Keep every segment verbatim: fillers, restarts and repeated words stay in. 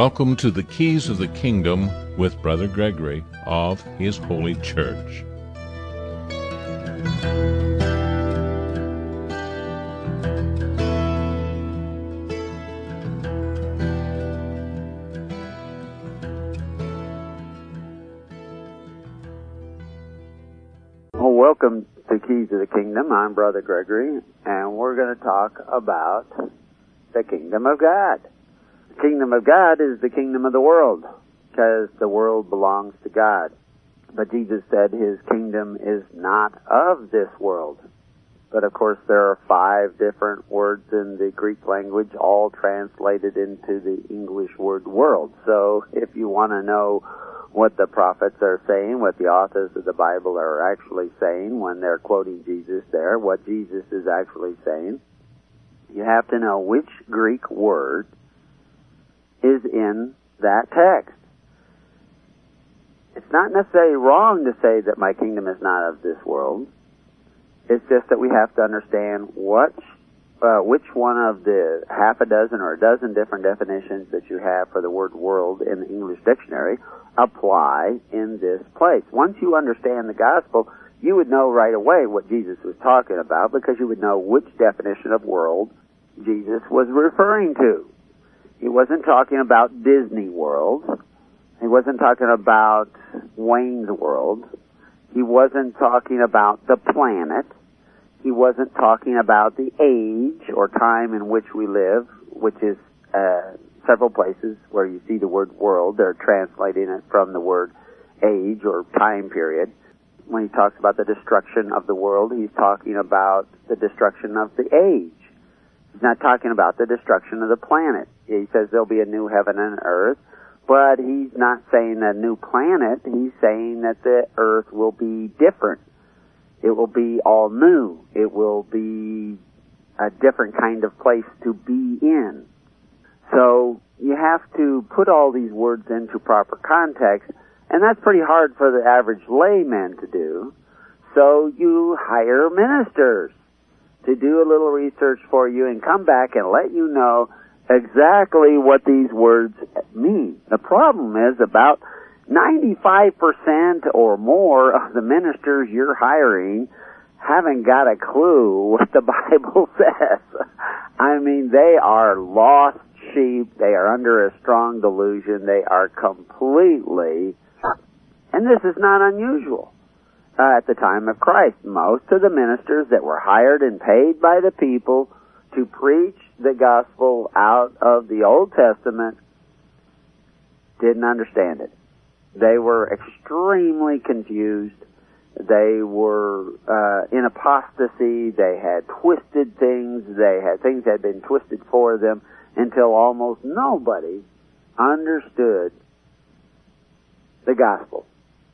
Welcome to the Keys of the Kingdom with Brother Gregory of His Holy Church. Well, welcome to Keys of the Kingdom. I'm Brother Gregory, and we're going to talk about the Kingdom of God. The Kingdom of God is the kingdom of the world, because the world belongs to God. But Jesus said His kingdom is not of this world. But of course there are five different words in the Greek language, all translated into the English word world. So if you want to know what the prophets are saying, what the authors of the Bible are actually saying when they're quoting Jesus there, what Jesus is actually saying, you have to know which Greek word is in that text. It's not necessarily wrong to say that my kingdom is not of this world. It's just that we have to understand what, uh, which one of the half a dozen or a dozen different definitions that you have for the word world in the English dictionary apply in this place. Once you understand the gospel, you would know right away what Jesus was talking about, because you would know which definition of world Jesus was referring to. He wasn't talking about Disney World. He wasn't talking about Wayne's World. He wasn't talking about the planet. He wasn't talking about the age or time in which we live, which is uh, several places where you see the word world. They're translating it from the word age or time period. When he talks about the destruction of the world, he's talking about the destruction of the age. He's not talking about the destruction of the planet. He says there'll be a new heaven and earth, but he's not saying a new planet. He's saying that the earth will be different. It will be all new. It will be a different kind of place to be in. So you have to put all these words into proper context, and that's pretty hard for the average layman to do. So you hire ministers to do a little research for you and come back and let you know exactly what these words mean. The problem is about ninety-five percent or more of the ministers you're hiring haven't got a clue what the Bible says. I mean, they are lost sheep. They are under a strong delusion. They are completely, and this is not unusual. Uh, at the time of Christ, most of the ministers that were hired and paid by the people to preach the gospel out of the Old Testament didn't understand it. They were extremely confused. They were uh, in apostasy. They had twisted things. They had things that had been twisted for them until almost nobody understood the gospel.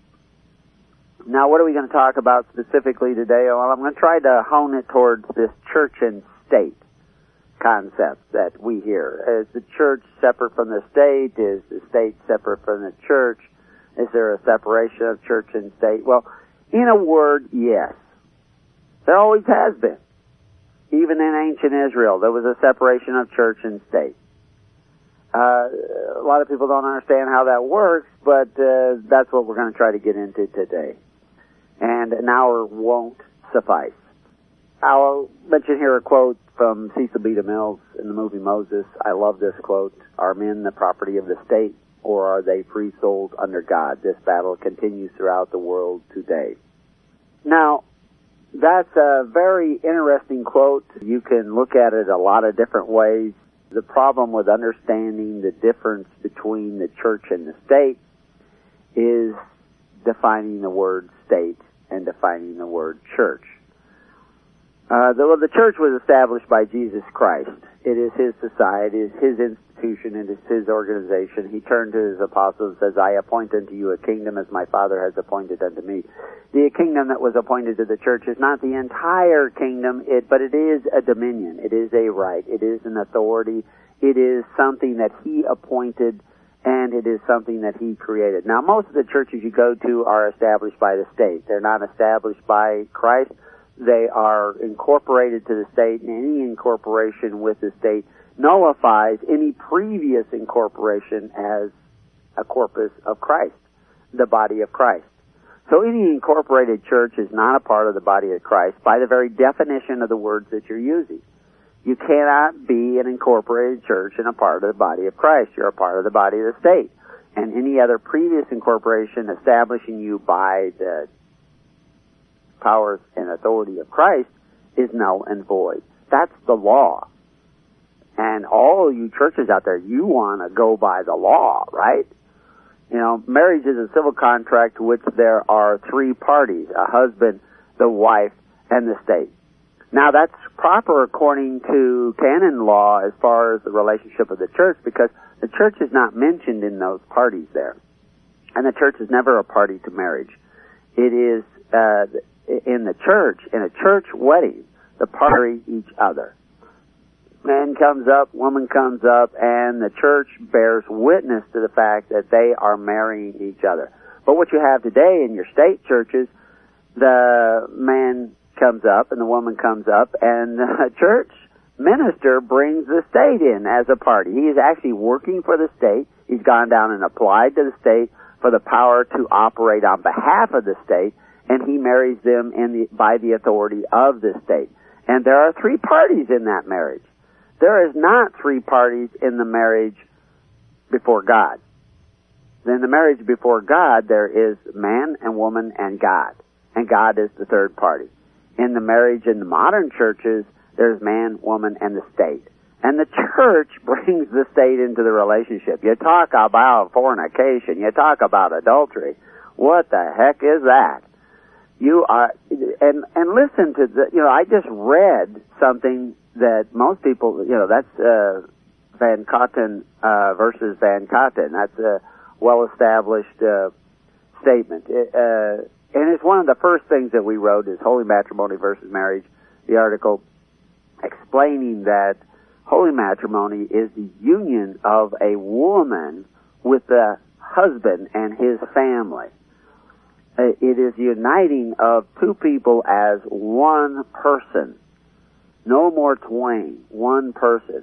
Now, what are we going to talk about specifically today? Well, I'm going to try to hone it towards this church and state concept that we hear. Is the church separate from the state? Is the state separate from the church? Is there a separation of church and state? Well, in a word, yes. There always has been. Even in ancient Israel, there was a separation of church and state. Uh, a lot of people don't understand how that works, but uh, that's what we're going to try to get into today. And an hour won't suffice. I'll mention here a quote from Cecil B. DeMille in the movie Moses. I love this quote. Are men the property of the state, or are they free souls under God? This battle continues throughout the world today. Now, that's a very interesting quote. You can look at it a lot of different ways. The problem with understanding the difference between the church and the state is defining the word state and defining the word church. Uh, the, well, the church was established by Jesus Christ. It is His society, it is His institution, it is His organization. He turned to His apostles and says, I appoint unto you a kingdom as my Father has appointed unto me. The kingdom that was appointed to the church is not the entire kingdom, it, but it is a dominion. It is a right. It is an authority. It is something that He appointed, and it is something that He created. Now, most of the churches you go to are established by the state. They're not established by Christ. They are incorporated to the state, and any incorporation with the state nullifies any previous incorporation as a corpus of Christ, the body of Christ. So any incorporated church is not a part of the body of Christ by the very definition of the words that you're using. You cannot be an incorporated church and a part of the body of Christ. You're a part of the body of the state. And any other previous incorporation establishing you by the powers and authority of Christ is null and void. That's the law. And all you churches out there, you want to go by the law, right? You know, marriage is a civil contract to which there are three parties, a husband, the wife, and the state. Now, that's proper according to canon law as far as the relationship of the church, because the church is not mentioned in those parties there. And the church is never a party to marriage. It is, uh, in the church, in a church wedding, the party each other. Man comes up, woman comes up, and the church bears witness to the fact that they are marrying each other. But what you have today in your state churches, the man comes up and the woman comes up, and the church minister brings the state in as a party. He is actually working for the state. He's gone down and applied to the state for the power to operate on behalf of the state, and he marries them in the, by the authority of the state. And there are three parties in that marriage. There is not three parties in the marriage before God. In the marriage before God, there is man and woman and God. And God is the third party. In the marriage in the modern churches, there's man, woman, and the state. And the church brings the state into the relationship. You talk about fornication. You talk about adultery. What the heck is that? You are, and, and listen to the, you know, I just read something that most people, you know, that's, uh, Van Cotten, uh, versus Van Cotten. That's a well-established, uh, statement. It, uh, and it's one of the first things that we wrote is Holy Matrimony versus Marriage, the article explaining that holy matrimony is the union of a woman with the husband and his family. It is uniting of two people as one person. No more twain, one person.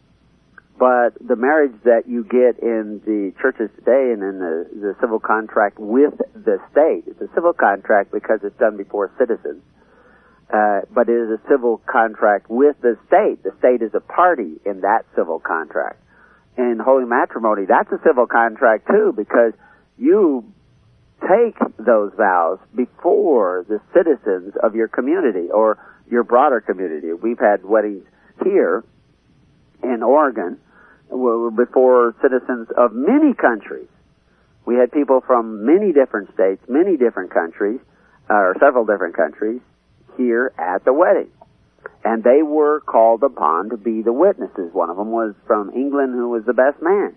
But the marriage that you get in the churches today and in the, the civil contract with the state, it's a civil contract because it's done before citizens. Uh, but it is a civil contract with the state. The state is a party in that civil contract. In holy matrimony, that's a civil contract too, because you take those vows before the citizens of your community or your broader community. We've had weddings here in Oregon before citizens of many countries. We had people from many different states, many different countries, uh, or several different countries here at the wedding. And they were called upon to be the witnesses. One of them was from England, who was the best man.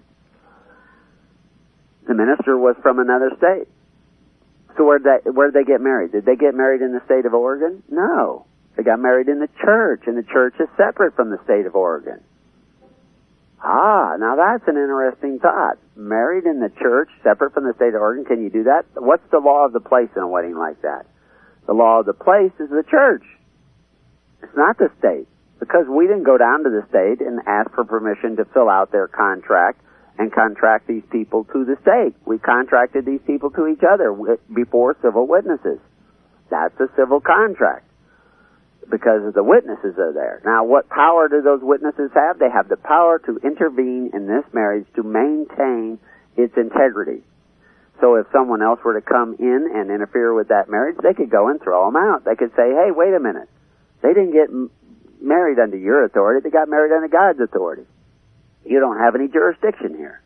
The minister was from another state. So where did they, where did they get married? Did they get married in the state of Oregon? No. They got married in the church, and the church is separate from the state of Oregon. Ah, now that's an interesting thought. Married in the church, separate from the state of Oregon, can you do that? What's the law of the place in a wedding like that? The law of the place is the church. It's not the state. Because we didn't go down to the state and ask for permission to fill out their contract and contract these people to the state. We contracted these people to each other before civil witnesses. That's a civil contract because the witnesses are there. Now, what power do those witnesses have? They have the power to intervene in this marriage to maintain its integrity. So if someone else were to come in and interfere with that marriage, they could go and throw them out. They could say, hey, wait a minute. They didn't get m- married under your authority. They got married under God's authority. You don't have any jurisdiction here.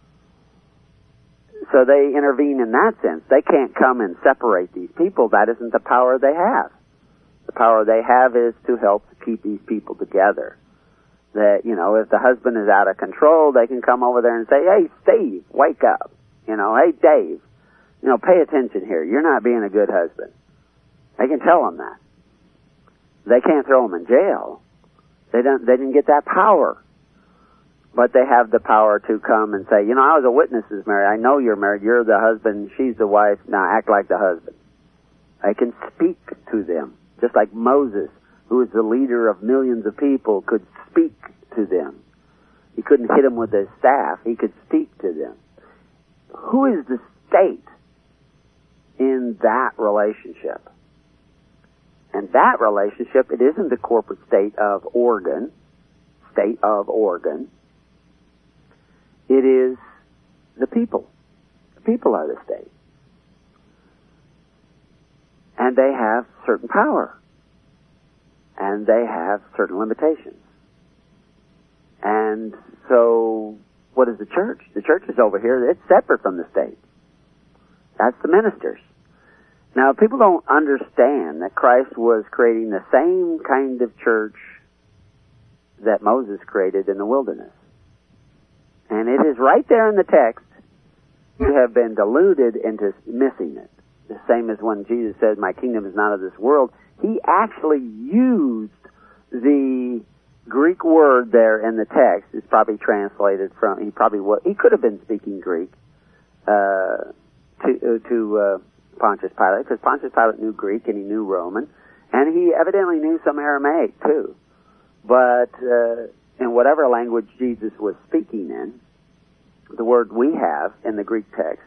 So they intervene in that sense. They can't come and separate these people. That isn't the power they have. The power they have is to help keep these people together. That, you know, if the husband is out of control, they can come over there and say, hey, Steve, wake up. You know, hey, Dave, you know, pay attention here. You're not being a good husband. They can tell them that. They can't throw them in jail. They don't, they didn't get that power. But they have the power to come and say, you know, I was a witness is married. I know you're married. You're the husband. She's the wife. Now act like the husband. I can speak to them. Just like Moses, who was the leader of millions of people, could speak to them. He couldn't hit them with his staff. He could speak to them. Who is the state in that relationship? And that relationship, it isn't the corporate state of Oregon, state of Oregon. It is the people. The people are the state. And they have certain power. And they have certain limitations. And so, what is the church? The church is over here. It's separate from the state. That's the ministers. Now, people don't understand that Christ was creating the same kind of church that Moses created in the wilderness. And it is right there in the text. You have been deluded into missing it. The same as when Jesus said, my kingdom is not of this world. He actually used the Greek word there in the text. It's probably translated from, he probably was, he could have been speaking Greek, uh, to, to, uh, Pontius Pilate, because Pontius Pilate knew Greek and he knew Roman, and he evidently knew some Aramaic too. But uh, in whatever language Jesus was speaking in, the word we have in the Greek text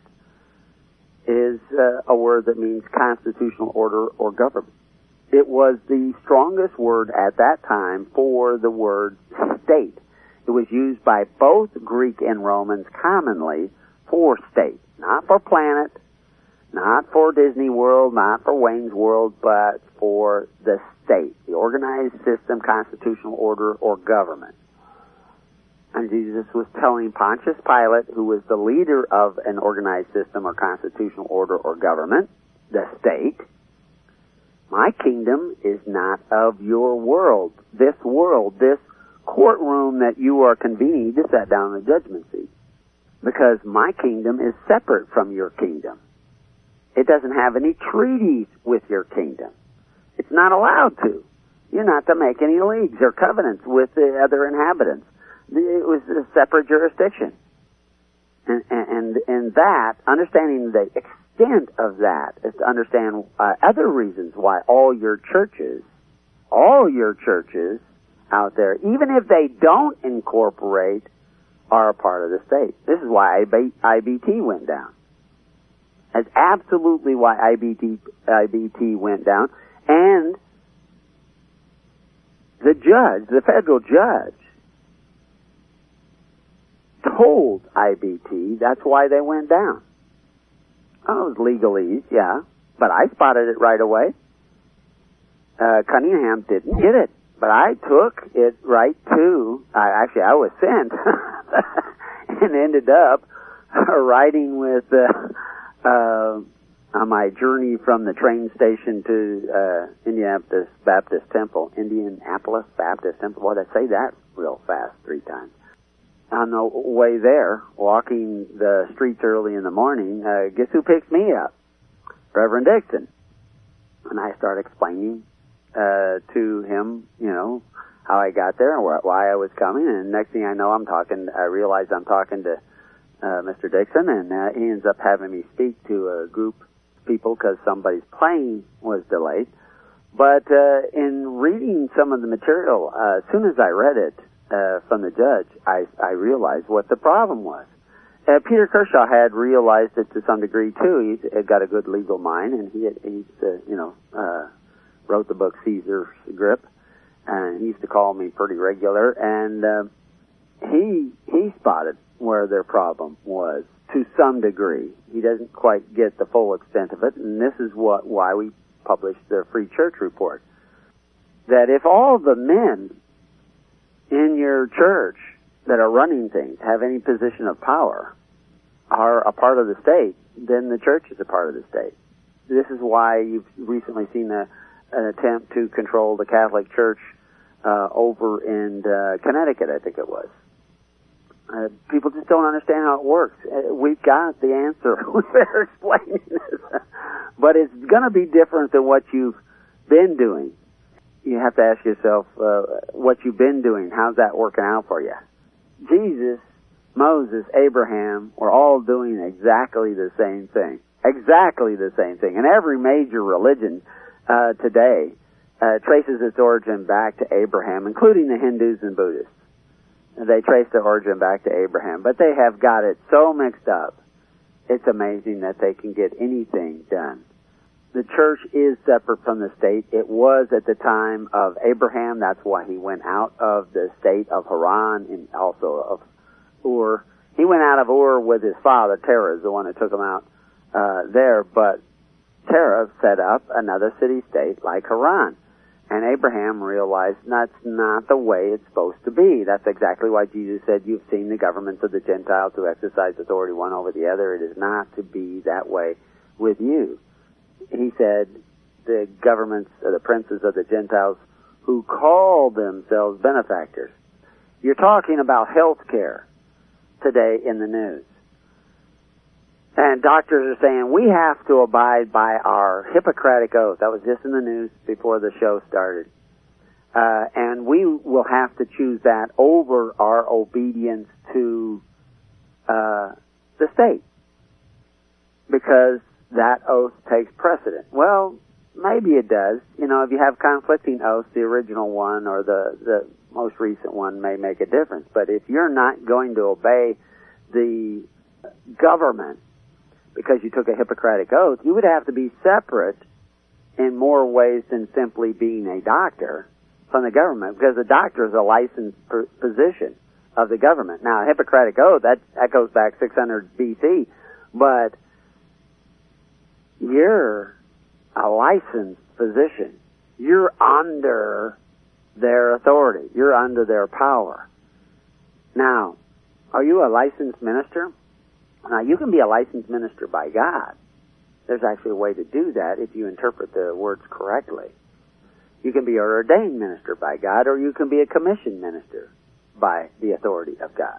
is uh, a word that means constitutional order or government. It was the strongest word at that time for the word state. It was used by both Greek and Romans commonly for state, not for planet, not for Disney World, not for Wayne's World, but for the state, the organized system, constitutional order, or government. And Jesus was telling Pontius Pilate, who was the leader of an organized system or constitutional order or government, the state, my kingdom is not of your world. This world, this courtroom that you are convening, you just sat down in the judgment seat. Because my kingdom is separate from your kingdom. It doesn't have any treaties with your kingdom. It's not allowed to. You're not to make any leagues or covenants with the other inhabitants. It was a separate jurisdiction. And, and, and that, understanding the extent of that, is to understand uh, other reasons why all your churches, all your churches out there, even if they don't incorporate, are a part of the state. This is why I B T went down. That's absolutely why I B T, I B T went down. And the judge, the federal judge, told I B T that's why they went down. Oh, it was legalese, yeah. But I spotted it right away. Uh, Cunningham didn't get it. But I took it right to, uh, actually I was sent and ended up riding with, uh, Uh, on my journey from the train station to uh, Indianapolis Baptist Temple, Indianapolis Baptist Temple. Boy, I say that real fast three times. On the way there, walking the streets early in the morning, uh, guess who picks me up? Reverend Dixon. And I start explaining uh, to him, you know, how I got there and wh- why I was coming. And next thing I know, I'm talking. I realize I'm talking to Uh, Mister Dixon, and uh, he ends up having me speak to a group of people because somebody's plane was delayed. But uh, in reading some of the material, uh, as soon as I read it uh, from the judge, I, I realized what the problem was. Uh, Peter Kershaw had realized it to some degree too. He's got a good legal mind, and he had, he's uh, you know uh, wrote the book Caesar's Grip, and he used to call me pretty regular, and uh, he he spotted where their problem was to some degree. He doesn't quite get the full extent of it, and this is what why we published the Free Church Report. That if all the men in your church that are running things have any position of power are a part of the state, then the church is a part of the state. This is why you've recently seen a, an attempt to control the Catholic Church uh, over in uh, Connecticut, I think it was. Uh, people just don't understand how it works. Uh, we've got the answer. We're explaining this. But it's going to be different than what you've been doing. You have to ask yourself, uh, what you've been doing, how's that working out for you? Jesus, Moses, Abraham were all doing exactly the same thing. Exactly the same thing. And every major religion uh, today uh, traces its origin back to Abraham, including the Hindus and Buddhists. They trace their origin back to Abraham, but they have got it so mixed up. It's amazing that they can get anything done. The church is separate from the state. It was at the time of Abraham. That's why he went out of the state of Haran and also of Ur. He went out of Ur with his father. Terah is the one that took him out uh, there. But Terah set up another city-state like Haran. And Abraham realized that's not the way it's supposed to be. That's exactly why Jesus said, you've seen the governments of the Gentiles who exercise authority one over the other. It is not to be that way with you. He said, the governments, or the princes of the Gentiles who call themselves benefactors. You're talking about health care today in the news. And doctors are saying, we have to abide by our Hippocratic oath. That was just in the news before the show started. Uh, and we will have to choose that over our obedience to uh, the state. Because that oath takes precedent. Well, maybe it does. You know, if you have conflicting oaths, the original one or the, the most recent one may make a difference. But if you're not going to obey the government because you took a Hippocratic oath, you would have to be separate in more ways than simply being a doctor from the government, because the doctor is a licensed per- position of the government. Now, a Hippocratic oath, that, that goes back six hundred B C, but you're a licensed physician. You're under their authority. You're under their power. Now, are you a licensed minister? Now, you can be a licensed minister by God. There's actually a way to do that if you interpret the words correctly. You can be an ordained minister by God, or you can be a commissioned minister by the authority of God.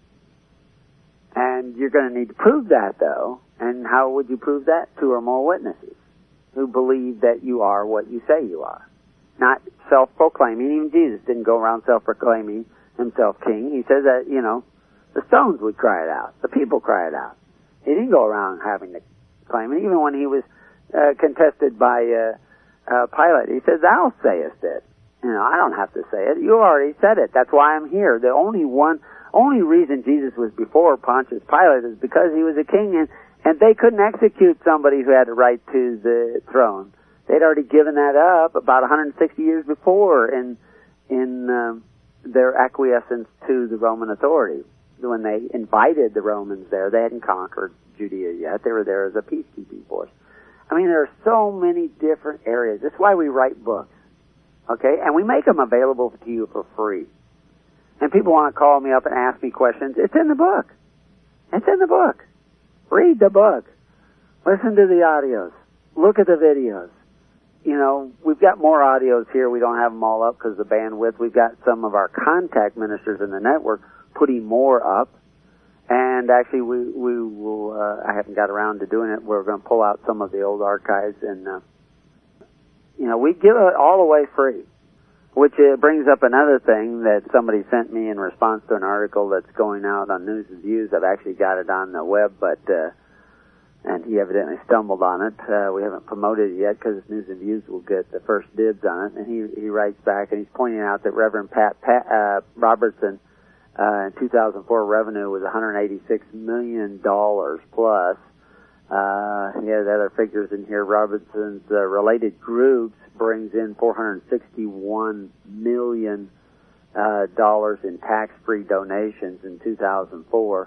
And you're going to need to prove that, though. And how would you prove that? Two or more witnesses who believe that you are what you say you are. Not self-proclaiming. Even Jesus didn't go around self-proclaiming himself king. He said that, you know, the stones would cry it out. The people cry it out. He didn't go around having to claim it. Even when he was uh, contested by uh, uh, Pilate, he said, thou sayest it. You know, I don't have to say it. You already said it. That's why I'm here. The only one, only reason Jesus was before Pontius Pilate is because he was a king, and, and they couldn't execute somebody who had a right to the throne. They'd already given that up about one hundred sixty years before in in um, their acquiescence to the Roman authority. When they invited the Romans there, they hadn't conquered Judea yet. They were there as a peacekeeping force. I mean, there are so many different areas. That's why we write books, okay? And we make them available to you for free. And people want to call me up and ask me questions. It's in the book. It's in the book. Read the book. Listen to the audios. Look at the videos. You know, we've got more audios here. We don't have them all up because of the bandwidth. We've got some of our contact ministers in the network putting more up. And actually, we, we will, uh, I haven't got around to doing it. We're going to pull out some of the old archives. And, uh, you know, we give it all away free. Which uh, brings up another thing that somebody sent me in response to an article that's going out on News and Views. I've actually got it on the web, but, uh, and he evidently stumbled on it. Uh, we haven't promoted it yet because News and Views will get the first dibs on it. And he, he writes back and he's pointing out that Reverend Pat, Pat uh, Robertson, uh, in two thousand four revenue was one hundred eighty-six million dollars plus. Uh, he has other figures in here. Robertson's uh, related groups brings in four hundred sixty-one million dollars uh, in tax-free donations in two thousand four.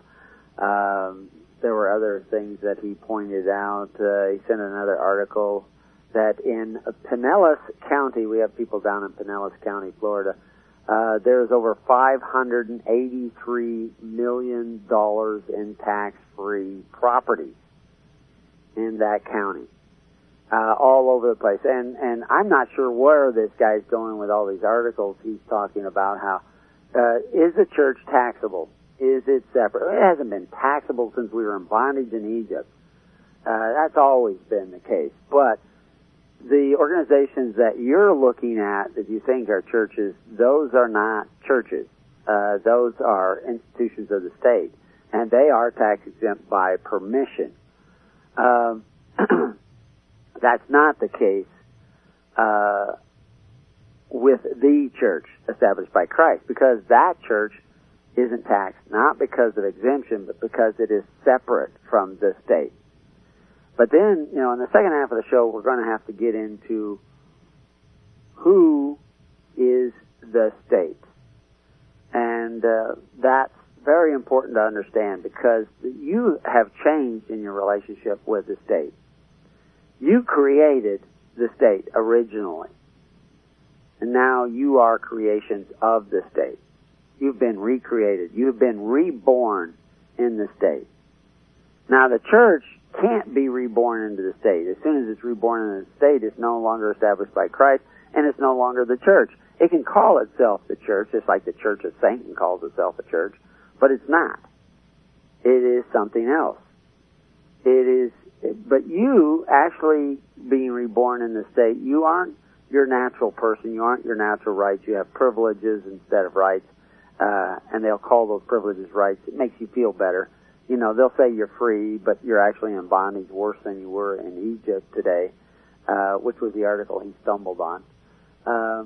Um, there were other things that he pointed out. Uh, he sent another article that in Pinellas County, we have people down in Pinellas County, Florida, uh, there's over five hundred eighty-three million dollars in tax-free property in that county, uh, all over the place. And, and I'm not sure where this guy's going with all these articles. He's talking about how, uh, is the church taxable? Is it separate? It hasn't been taxable since we were in bondage in Egypt. Uh, that's always been the case. But the organizations that you're looking at that you think are churches, those are not churches. Uh, those are institutions of the state. And they are tax exempt by permission. Um, that's not the case uh, with the church established by Christ, because that church isn't taxed, not because of exemption, but because it is separate from the state. But then, you know, in the second half of the show, we're going to have to get into who is the state. And uh, that's very important to understand, because you have changed in your relationship with the state. You created the state originally, and now you are creations of the state. You've been recreated. You've been reborn in the state. Now, the church can't be reborn into the state. As soon as it's reborn into the state, it's no longer established by Christ, and it's no longer the church. It can call itself the church, just like the Church of Satan calls itself a church, but it's not. It is something else. It is, but you actually being reborn in the state, you aren't your natural person. You aren't your natural rights. You have privileges instead of rights, uh, and they'll call those privileges rights. It makes you feel better. You know, they'll say you're free, but you're actually in bondage worse than you were in Egypt today, uh, which was the article he stumbled on. Uh,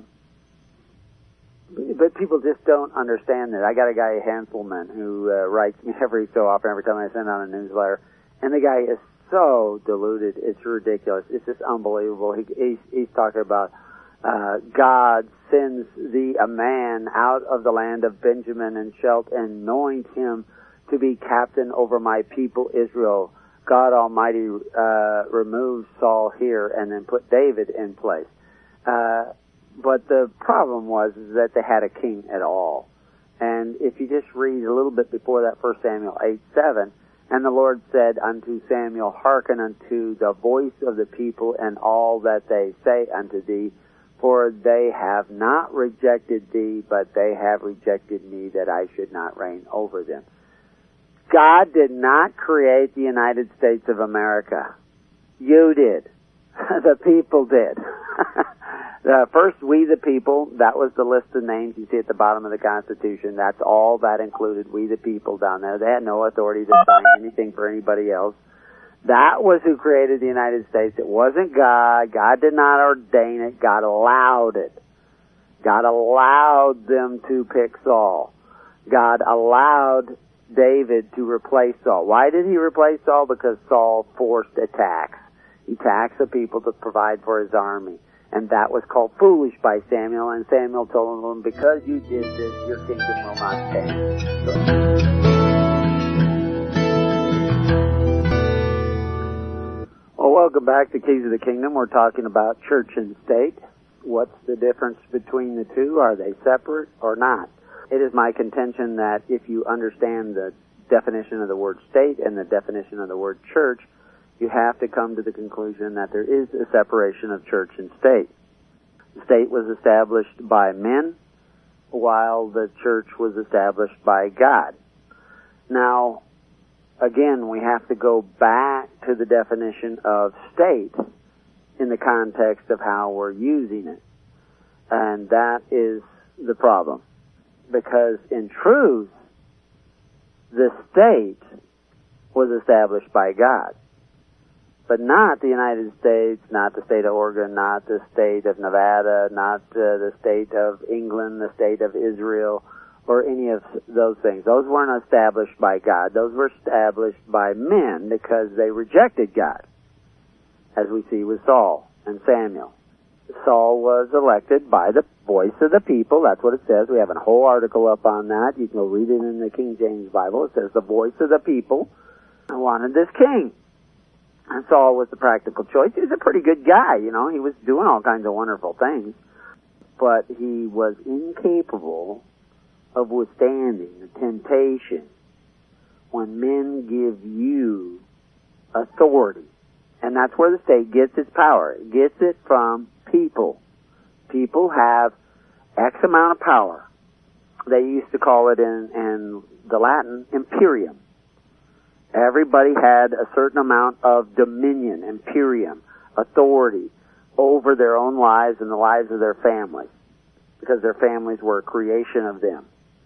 but people just don't understand that. I got a guy, Hanselman, who uh, writes me every so often, every time I send out a newsletter, and the guy is so deluded, it's ridiculous. It's just unbelievable. He, he's, he's talking about uh, God sends thee a man out of the land of Benjamin and shalt anoint him to be captain over my people Israel. God Almighty uh, removed Saul here and then put David in place. Uh, but the problem was is that they had a king at all. And if you just read a little bit before that, First Samuel eight seven, and the Lord said unto Samuel, hearken unto the voice of the people and all that they say unto thee, for they have not rejected thee, but they have rejected me, that I should not reign over them. God did not create the United States of America. You did. The people did. uh, first, we the people, that was the list of names you see at the bottom of the Constitution. That's all that included, we the people down there. They had no authority to sign anything for anybody else. That was who created the United States. It wasn't God. God did not ordain it. God allowed it. God allowed them to pick Saul. God allowed David to replace Saul. Why did he replace Saul? Because Saul forced a tax. He taxed the people to provide for his army. And that was called foolish by Samuel. And Samuel told him, because you did this, your kingdom will not stand. So, well, welcome back to Keys of the Kingdom. We're talking about church and state. What's the difference between the two? Are they separate or not? It is my contention that if you understand the definition of the word state and the definition of the word church, you have to come to the conclusion that there is a separation of church and state. The state was established by men, while the church was established by God. Now, again, we have to go back to the definition of state in the context of how we're using it. And that is the problem. Because in truth, the state was established by God, but not the United States, not the state of Oregon, not the state of Nevada, not uh, the state of England, the state of Israel, or any of those things. Those weren't established by God. Those were established by men because they rejected God, as we see with Saul and Samuel. Saul was elected by the voice of the people. That's what it says. We have a whole article up on that. You can go read it in the King James Bible. It says the voice of the people wanted this king. And Saul was the practical choice. He was a pretty good guy, you know. He was doing all kinds of wonderful things. But he was incapable of withstanding the temptation when men give you authority. And that's where the state gets its power. It gets it from people. People have X amount of power. They used to call it in, in the Latin, imperium. Everybody had a certain amount of dominion, imperium, authority over their own lives and the lives of their families, because their families were a creation of them.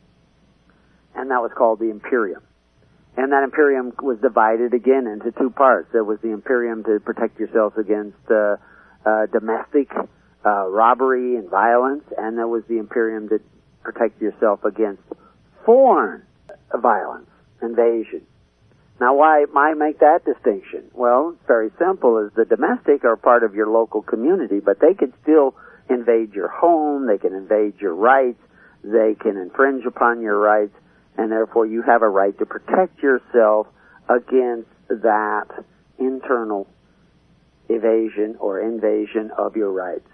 And that was called the imperium. And that imperium was divided again into two parts. There was the imperium to protect yourself against uh, uh, domestic uh, robbery and violence, and there was the imperium to protect yourself against foreign violence, invasion. Now, why, why make that distinction? Well, it's very simple. Is the domestic are part of your local community, but they can still invade your home, they can invade your rights, they can infringe upon your rights, and therefore you have a right to protect yourself against that internal evasion or invasion of your rights.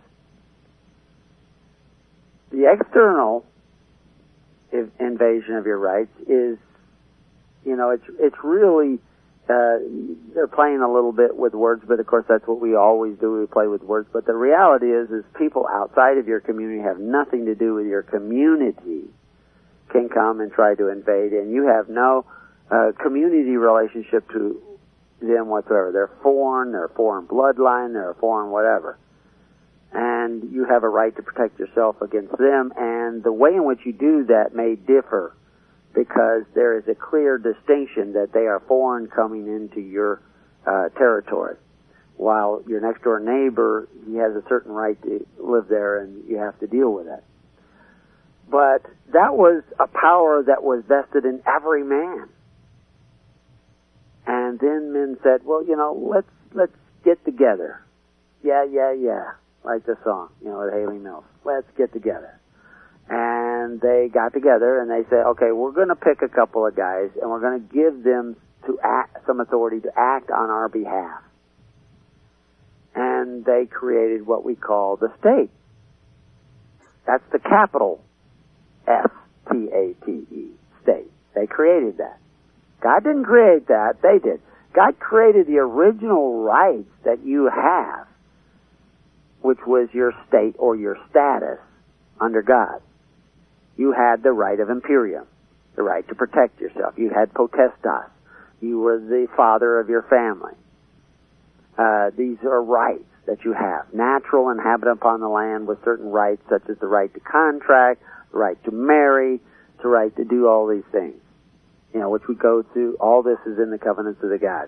The external invasion of your rights is, you know, it's it's really, uh, they're playing a little bit with words, but of course that's what we always do, we play with words. But the reality is, is people outside of your community have nothing to do with your community can come and try to invade, and you have no uh, community relationship to them whatsoever. They're foreign, they're foreign bloodline, they're foreign whatever. And you have a right to protect yourself against them, and the way in which you do that may differ because there is a clear distinction that they are foreign coming into your uh, territory. While your next door neighbor, he has a certain right to live there and you have to deal with that. But that was a power that was vested in every man. And then men said, well, you know, let's let's get together. Yeah, yeah, yeah. Like the song, you know, at Haley Mills. Let's get together. And they got together and they said, okay, we're going to pick a couple of guys and we're going to give them to act, some authority to act on our behalf. And they created what we call the state. That's the capital S T A T E, state. They created that. God didn't create that, they did. God created the original rights that you have, which was your state or your status under God. You had the right of imperium, the right to protect yourself. You had potestas. You were the father of your family. Uh, these are rights that you have. Natural inhabitant upon the land with certain rights, such as the right to contract, the right to marry, the right to do all these things. You know, which we go through. All this is in the covenants of the gods.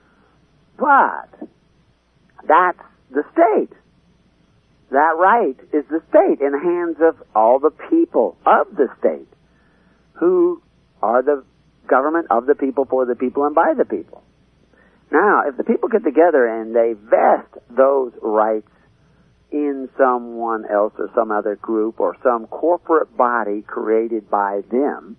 But that's the state. That right is the state in the hands of all the people of the state, who are the government of the people, for the people, and by the people. Now, if the people get together and they vest those rights in someone else or some other group or some corporate body created by them,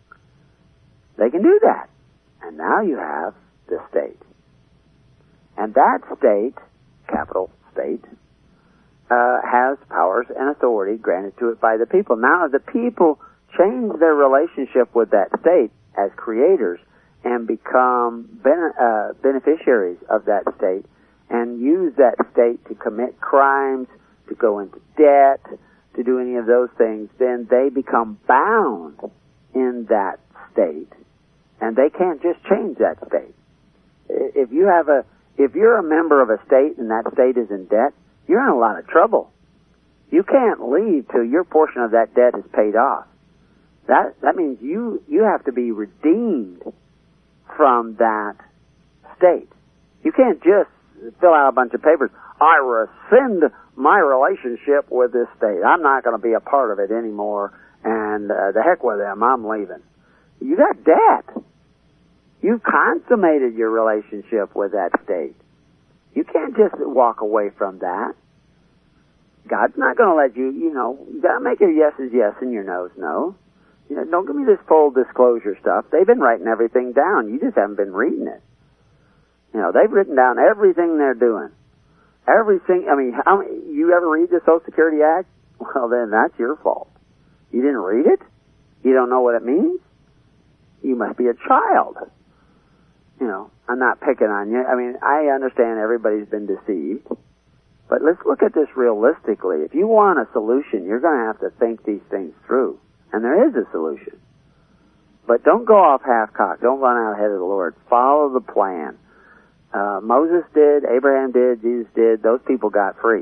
they can do that. And now you have the state. And that state, capital state, Uh, has powers and authority granted to it by the people. Now, if the people change their relationship with that state as creators and become ben- uh, beneficiaries of that state and use that state to commit crimes, to go into debt, to do any of those things, then they become bound in that state, and they can't just change that state. If you have a, if you're a member of a state and that state is in debt, you're in a lot of trouble. You can't leave till your portion of that debt is paid off. That that means you you have to be redeemed from that state. You can't just fill out a bunch of papers. I rescind my relationship with this state. I'm not going to be a part of it anymore, and uh, the heck with them. I'm leaving. You got debt. You've consummated your relationship with that state. You can't just walk away from that. God's not going to let you, you know, you got to make your yeses yes and your no's no. You know, don't give me this full disclosure stuff. They've been writing everything down. You just haven't been reading it. You know, they've written down everything they're doing. Everything, I mean, how many, you ever read the Social Security Act? Well, then that's your fault. You didn't read it? You don't know what it means? You must be a child. You know, I'm not picking on you. I mean, I understand everybody's been deceived. But let's look at this realistically. If you want a solution, you're going to have to think these things through. And there is a solution. But don't go off half-cocked. Don't run out ahead of the Lord. Follow the plan. Uh, Moses did, Abraham did, Jesus did. Those people got free.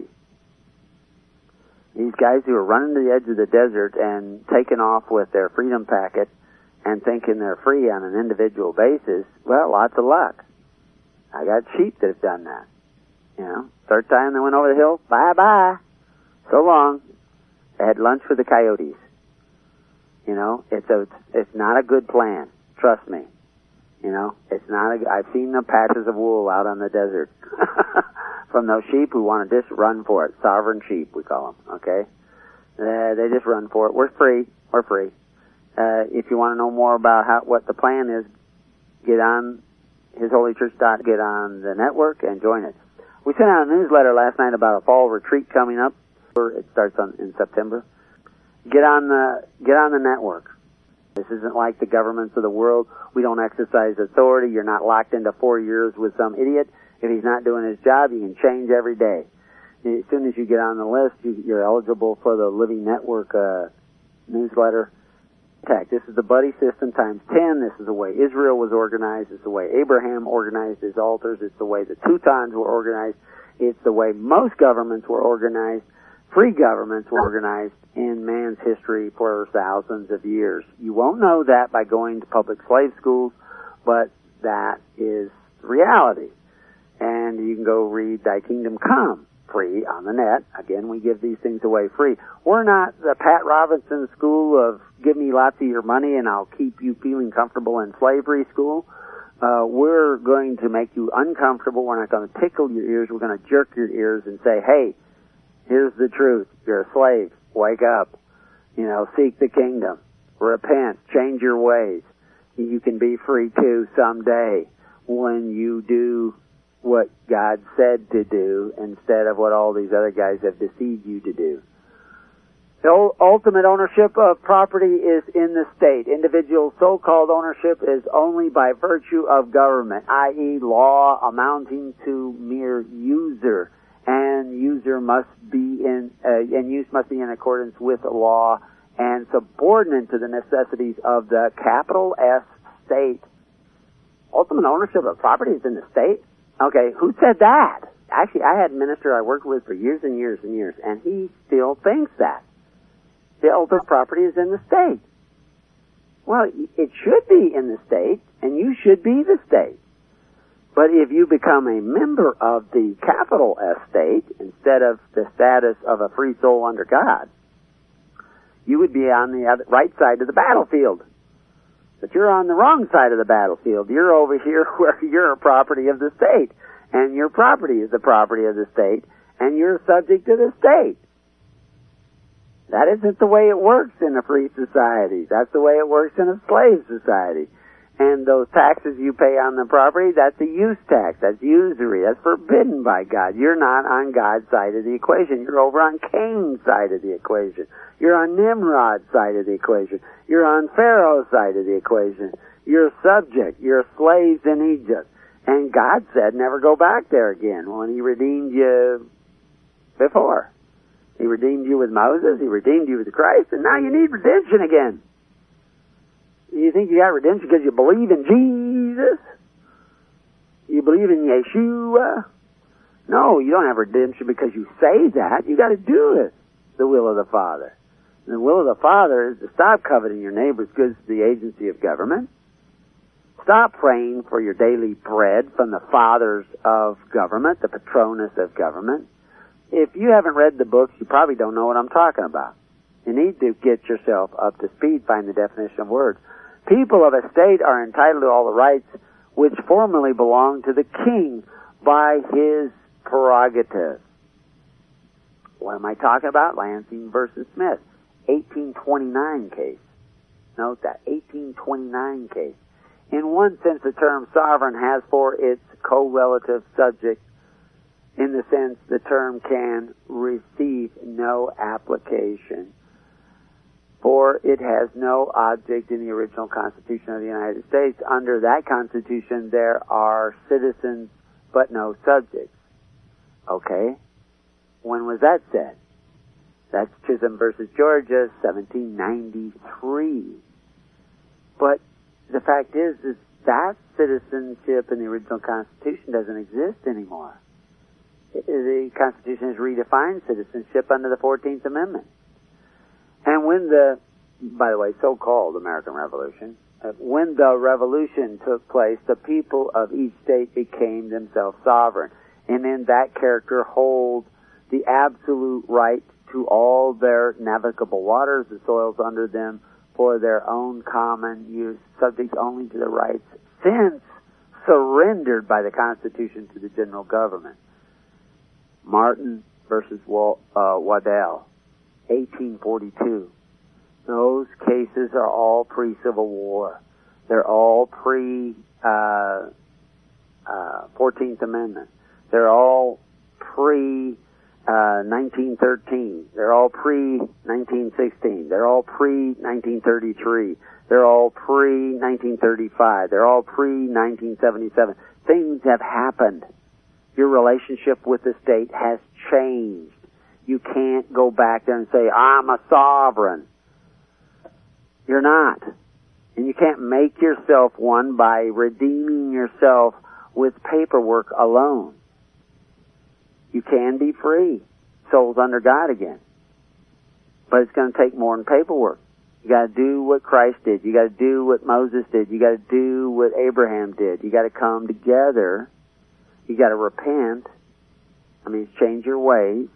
These guys who are running to the edge of the desert and taking off with their freedom packet and thinking they're free on an individual basis, well, lots of luck. I got sheep that have done that. You know, third time they went over the hill, bye-bye. So long. They had lunch with the coyotes. You know, it's a, it's not a good plan. Trust me. You know, it's not a, I've seen the patches of wool out on the desert from those sheep who want to just run for it. Sovereign sheep, we call them, okay? Uh, they just run for it. We're free. We're free. Uh, if you want to know more about how, what the plan is, get on his holy church dot, get on the network and join it. We sent out a newsletter last night about a fall retreat coming up. It starts on, in September. Get on the, get on the network. This isn't like the governments of the world. We don't exercise authority. You're not locked into four years with some idiot. If he's not doing his job, you can change every day. As soon as you get on the list, you, you're eligible for the Living Network uh, newsletter. This is the buddy system times ten. This is the way Israel was organized. It's the way Abraham organized his altars. It's the way the Teutons were organized. It's the way most governments were organized. Free governments were organized in man's history for thousands of years. You won't know that by going to public slave schools, but that is reality. And you can go read Thy Kingdom Come free on the net. Again, we give these things away free. We're not the Pat Robinson school of give me lots of your money and I'll keep you feeling comfortable in slavery school. Uh, we're going to make you uncomfortable. We're not going to tickle your ears. We're going to jerk your ears and say, hey, here's the truth. You're a slave. Wake up. You know, seek the kingdom. Repent. Change your ways. You can be free too someday when you do what God said to do instead of what all these other guys have deceived you to do. The ultimate ownership of property is in the state. Individual so-called ownership is only by virtue of government, that is law amounting to mere user. And user must be in, uh, and use must be in accordance with law and subordinate to the necessities of the capital S state. Ultimate ownership of property is in the state? Okay, who said that? Actually, I had a minister I worked with for years and years and years, and he still thinks that. The ultimate property is in the state. Well, it should be in the state, and you should be the state. But if you become a member of the capital S state instead of the status of a free soul under God, you would be on the other, right side of the battlefield. But you're on the wrong side of the battlefield. You're over here where you're a property of the state, and your property is the property of the state, and you're subject to the state. That isn't the way it works in a free society. That's the way it works in a slave society. And those taxes you pay on the property, that's a use tax. That's usury. That's forbidden by God. You're not on God's side of the equation. You're over on Cain's side of the equation. You're on Nimrod's side of the equation. You're on Pharaoh's side of the equation. You're subject. You're slaves in Egypt. And God said never go back there again when He redeemed you before. He redeemed you with Moses. He redeemed you with Christ. And now you need redemption again. You think you got redemption because you believe in Jesus? You believe in Yeshua? No, you don't have redemption because you say that. You got to do it. The will of the Father. And the will of the Father is to stop coveting your neighbor's goods to the agency of government. Stop praying for your daily bread from the fathers of government, the patronus of government. If you haven't read the books, you probably don't know what I'm talking about. You need to get yourself up to speed, find the definition of words. People of a state are entitled to all the rights which formerly belonged to the king by his prerogative. What am I talking about? Lansing versus Smith, eighteen twenty-nine case. Note that, eighteen twenty-nine case. In one sense, the term sovereign has for its co-relative subject, in the sense the term can receive no application, for it has no object in the original Constitution of the United States. Under that Constitution, there are citizens but no subjects. Okay? When was that said? That's Chisholm versus Georgia, seventeen ninety-three. But the fact is, is that citizenship in the original Constitution doesn't exist anymore. The Constitution has redefined citizenship under the fourteenth Amendment. And when the, by the way, so-called American Revolution, uh, when the revolution took place, the people of each state became themselves sovereign. And in that character hold the absolute right to all their navigable waters, the soils under them, for their own common use, subject only to the rights since surrendered by the Constitution to the general government. Martin versus Wal- uh, Waddell, eighteen forty-two. Those cases are all pre-Civil War. They're all pre uh, uh, fourteenth Amendment. They're all pre uh, nineteen thirteen. They're all pre nineteen sixteen. They're all pre nineteen thirty-three. They're all pre nineteen thirty-five. They're all pre nineteen seventy-seven. Things have happened. Your relationship with the state has changed. You can't go back there and say, I'm a sovereign. You're not. And you can't make yourself one by redeeming yourself with paperwork alone. You can be free. Soul's under God again. But it's going to take more than paperwork. You got to do what Christ did. You got to do what Moses did. You got to do what Abraham did. You got to come together. You got to repent. I mean, change your ways.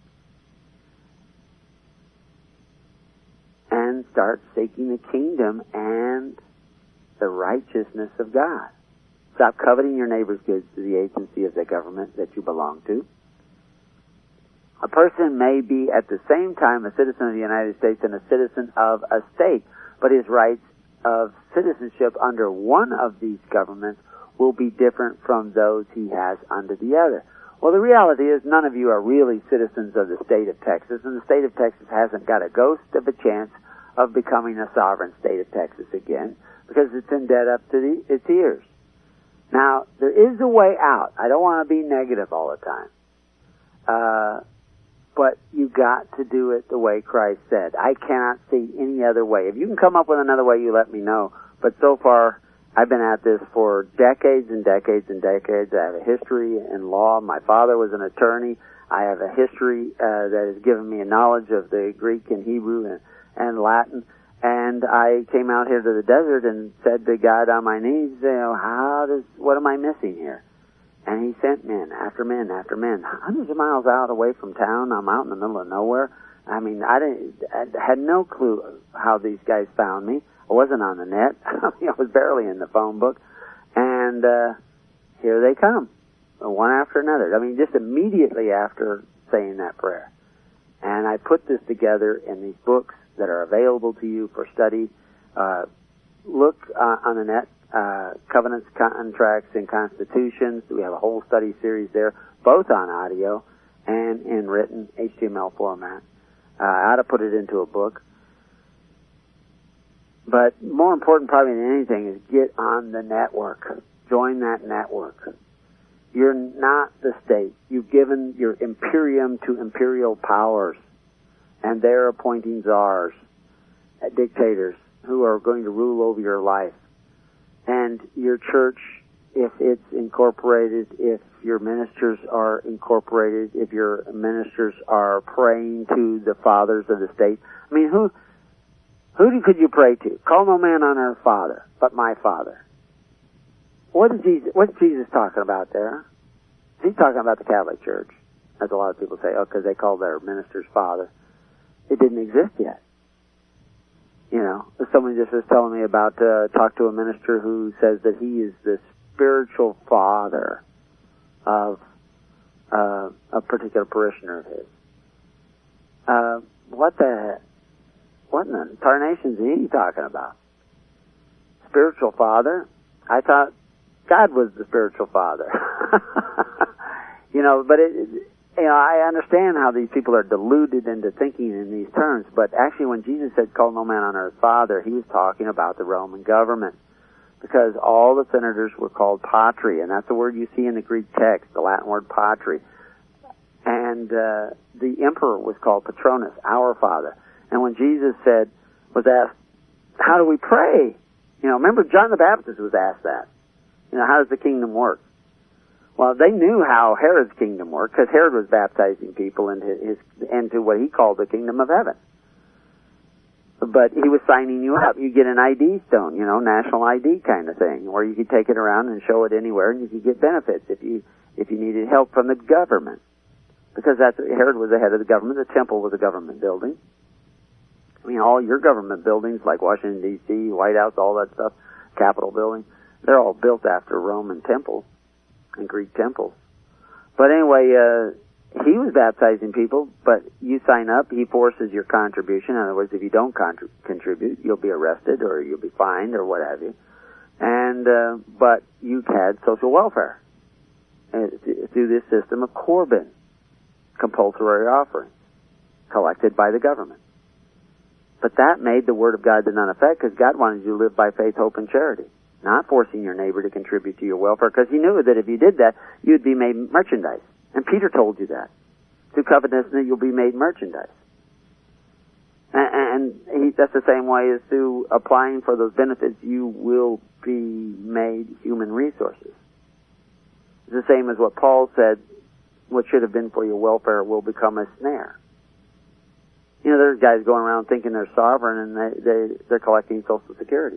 And start seeking the kingdom and the righteousness of God. Stop coveting your neighbor's goods to the agency of the government that you belong to. A person may be at the same time a citizen of the United States and a citizen of a state, but his rights of citizenship under one of these governments will be different from those he has under the other. Well, the reality is none of you are really citizens of the state of Texas, and the state of Texas hasn't got a ghost of a chance of becoming a sovereign state of Texas again, because it's in debt up to the, its ears. Now, there is a way out. I don't want to be negative all the time. Uh, but you got to do it the way Christ said. I cannot see any other way. If you can come up with another way, you let me know. But so far, I've been at this for decades and decades and decades. I have a history in law. My father was an attorney. I have a history uh, that has given me a knowledge of the Greek and Hebrew and, and Latin. And I came out here to the desert and said to God on my knees, you know, how does, what am I missing here? And he sent men after men after men, hundreds of miles out away from town. I'm out in the middle of nowhere. I mean, I didn't, I had no clue how these guys found me. I wasn't on the net. I mean, I was barely in the phone book. And, uh, here they come, one after another. I mean, just immediately after saying that prayer. And I put this together in these books that are available to you for study. Uh, look uh, on the net, uh, Covenants, Contracts, and Constitutions. We have a whole study series there, both on audio and in written H T M L format. Uh, how to put it into a book. But more important probably than anything is get on the network. Join that network. You're not the state. You've given your imperium to imperial powers, and they're appointing czars, uh, dictators, who are going to rule over your life. And your church, if it's incorporated, if your ministers are incorporated, if your ministers are praying to the fathers of the state. I mean, who who do, could you pray to? Call no man on earth father, but my Father. What is Jesus, what's Jesus talking about there? He's talking about the Catholic Church, as a lot of people say, oh, because they call their ministers father. It didn't exist yet. You know, someone just was telling me about, uh, talk to a minister who says that he is the spiritual father of uh, a particular parishioner of his. Uh, what the, what in the tarnations is he talking about? Spiritual father? I thought God was the spiritual father. You know, but it, you know, I understand how these people are deluded into thinking in these terms, but actually when Jesus said, call no man on earth father, he was talking about the Roman government, because all the senators were called patri, and that's the word you see in the Greek text, the Latin word patri. And uh, the emperor was called Patronus, our father. And when Jesus said, was asked, how do we pray? You know, remember John the Baptist was asked that. You know, how does the kingdom work? Well, they knew how Herod's kingdom worked, because Herod was baptizing people into his into what he called the kingdom of heaven. But he was signing you up. You get an I D stone, you know, national I D kind of thing, where you could take it around and show it anywhere, and you could get benefits if you if you needed help from the government, because that's Herod was the head of the government. The temple was a government building, I mean, all your government buildings, like Washington, D C, White House, all that stuff, Capitol building, they're all built after Roman temples and Greek temples. But anyway, uh, he was baptizing people, but you sign up, he forces your contribution. In other words, if you don't contri- contribute, you'll be arrested or you'll be fined or what have you. And, uh, but you had social welfare uh, through this system of Corbin, compulsory offerings, collected by the government. But that made the Word of God to none effect, because God wanted you to live by faith, hope, and charity, not forcing your neighbor to contribute to your welfare, because he knew that if you did that, you'd be made merchandise. And Peter told you that. Through covetousness, you'll be made merchandise. And, and he, that's the same way as through applying for those benefits, you will be made human resources. It's the same as what Paul said, what should have been for your welfare will become a snare. You know, there's guys going around thinking they're sovereign, and they, they, they're collecting Social Security.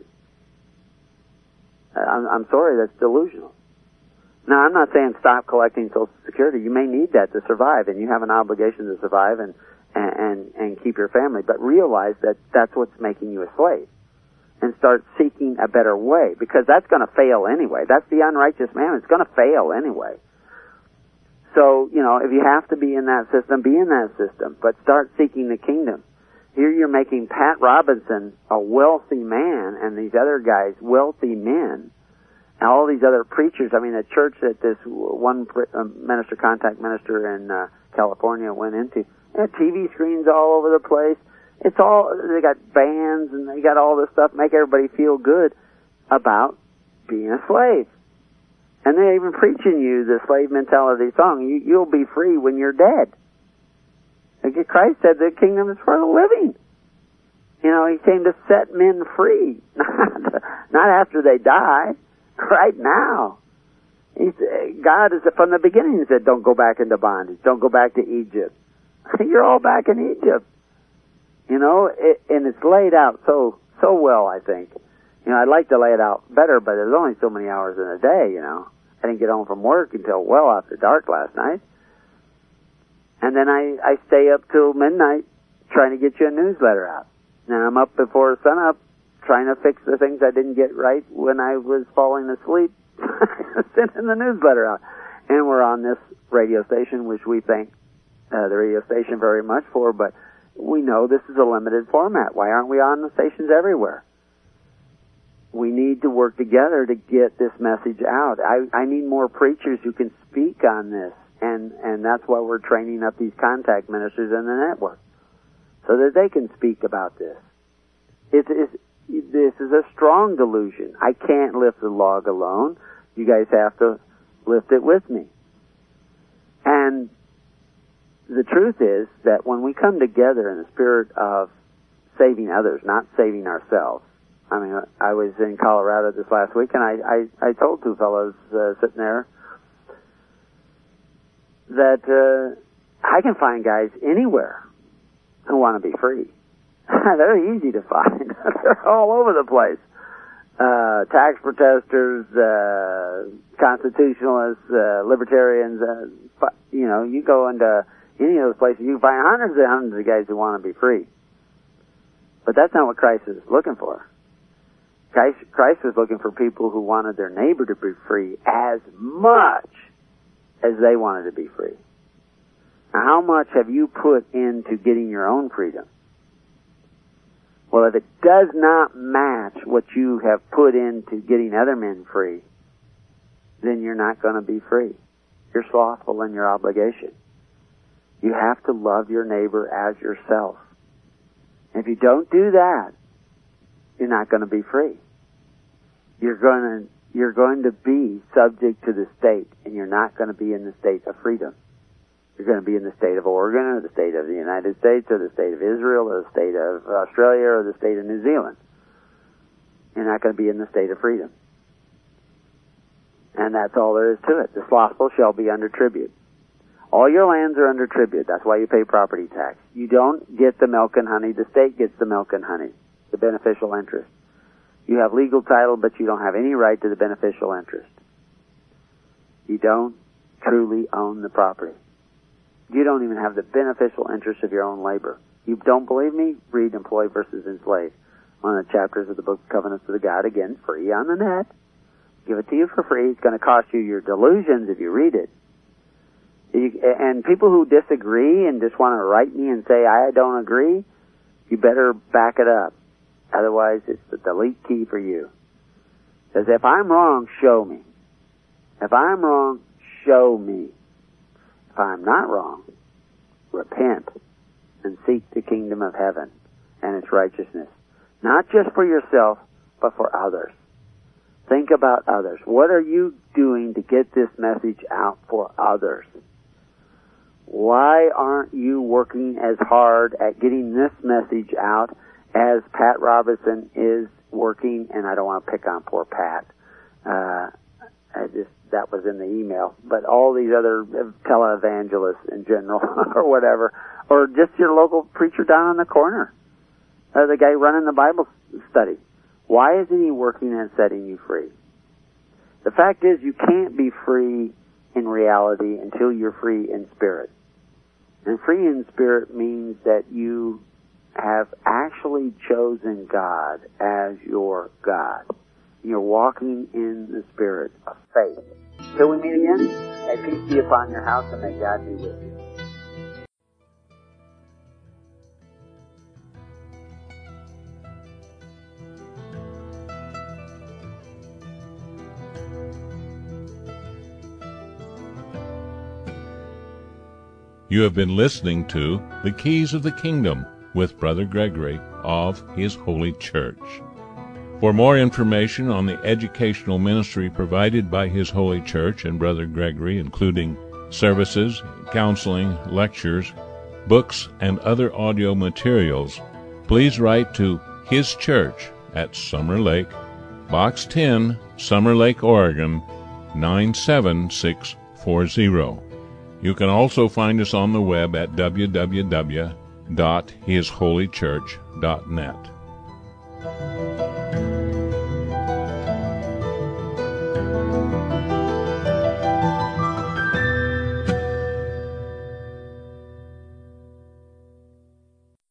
I'm, I'm sorry, that's delusional. Now, I'm not saying stop collecting Social Security. You may need that to survive, and you have an obligation to survive and, and, and keep your family, but realize that that's what's making you a slave. And start seeking a better way, because that's going to fail anyway. That's the unrighteous man. It's going to fail anyway. So, you know, if you have to be in that system, be in that system, but start seeking the kingdom. Here you're making Pat Robinson a wealthy man, and these other guys wealthy men, and all these other preachers. I mean, the church that this one minister, contact minister in uh, California went into, they had T V screens all over the place. It's all, they got bands and they got all this stuff, make everybody feel good about being a slave. And they're even preaching you the slave mentality song. You, you'll be free when you're dead. Like Christ said, the kingdom is for the living. You know, he came to set men free, not, not after they die, right now. He's, God is, from the beginning, he said, don't go back into bondage. Don't go back to Egypt. You're all back in Egypt. You know, it, and it's laid out so, so well, I think. You know, I'd like to lay it out better, but there's only so many hours in a day, you know. I didn't get home from work until well after dark last night. And then I, I stay up till midnight trying to get you a newsletter out. And I'm up before sunup trying to fix the things I didn't get right when I was falling asleep, sending the newsletter out. And we're on this radio station, which we thank uh, the radio station very much for, but we know this is a limited format. Why aren't we on the stations everywhere? We need to work together to get this message out. I, I need more preachers who can speak on this, and, and that's why we're training up these contact ministers in the network, so that they can speak about this. It's, it's, this is a strong delusion. I can't lift the log alone. You guys have to lift it with me. And the truth is that when we come together in the spirit of saving others, not saving ourselves. I mean, I was in Colorado this last week, and I, I, I told two fellows uh, sitting there that uh, I can find guys anywhere who want to be free. They're easy to find. They're all over the place. Uh, tax protesters, uh, constitutionalists, uh, libertarians, uh, you know, you go into any of those places, you find hundreds and hundreds of guys who want to be free. But that's not what Christ is looking for. Christ, Christ was looking for people who wanted their neighbor to be free as much as they wanted to be free. Now, how much have you put into getting your own freedom? Well, if it does not match what you have put into getting other men free, then you're not going to be free. You're slothful in your obligation. You have to love your neighbor as yourself. And if you don't do that, you're not going to be free. You're going to, you're going to be subject to the state, and you're not going to be in the state of freedom. You're going to be in the state of Oregon, or the state of the United States, or the state of Israel, or the state of Australia, or the state of New Zealand. You're not going to be in the state of freedom. And that's all there is to it. The slothful shall be under tribute. All your lands are under tribute. That's why you pay property tax. You don't get the milk and honey. The state gets the milk and honey, the beneficial interest. You have legal title, but you don't have any right to the beneficial interest. You don't truly own the property. You don't even have the beneficial interest of your own labor. You don't believe me? Read Employ versus Enslave. One of the chapters of the book Covenants of the God, again, free on the net. Give it to you for free. It's going to cost you your delusions if you read it. You, and people who disagree and just want to write me and say, I don't agree, you better back it up. Otherwise, it's the delete key for you. Because if I'm wrong, show me. If I'm wrong, show me. If I'm not wrong, repent and seek the kingdom of heaven and its righteousness. Not just for yourself, but for others. Think about others. What are you doing to get this message out for others? Why aren't you working as hard at getting this message out as Pat Robertson is working? And I don't want to pick on poor Pat. Uh, I just, that was in the email. But all these other televangelists in general or whatever, or just your local preacher down on the corner, or the guy running the Bible study. Why isn't he working and setting you free? The fact is, you can't be free in reality until you're free in spirit. And free in spirit means that you have actually chosen God as your God. You're walking in the spirit of faith. Till we meet again, may peace be upon your house and may God be with you. You have been listening to The Keys of the Kingdom with Brother Gregory of His Holy Church. For more information on the educational ministry provided by His Holy Church and Brother Gregory, including services, counseling, lectures, books, and other audio materials, please write to His Church at Summer Lake, Box ten, Summer Lake, Oregon, nine seven six four zero. You can also find us on the web at w w w dot his holy church dot net.